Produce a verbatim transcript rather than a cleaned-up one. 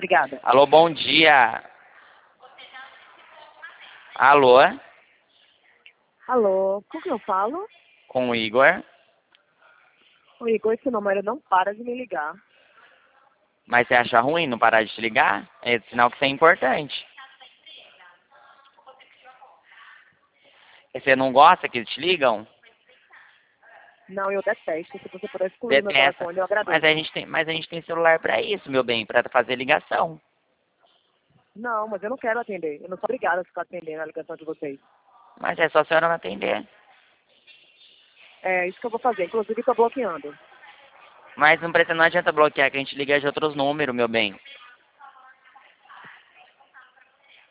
Obrigada. Alô, bom dia. Alô, Alô, com quem eu falo? com o Igor. O Igor, esse número não para de me ligar. Mas você acha ruim não parar de te ligar? É sinal que isso é importante. E você não gosta que eles te ligam? Não, eu detesto. Se você puder excluir meu Detesta. telefone, eu Mas agradeço. a gente tem, mas a gente tem celular pra isso, meu bem, pra fazer ligação. Não, mas eu não quero atender. Eu não sou obrigada a ficar atendendo a ligação de vocês. Mas é só a senhora não atender. É isso que eu vou fazer. Inclusive, estou bloqueando. Mas não precisa, não adianta bloquear, que a gente liga de outros números, meu bem.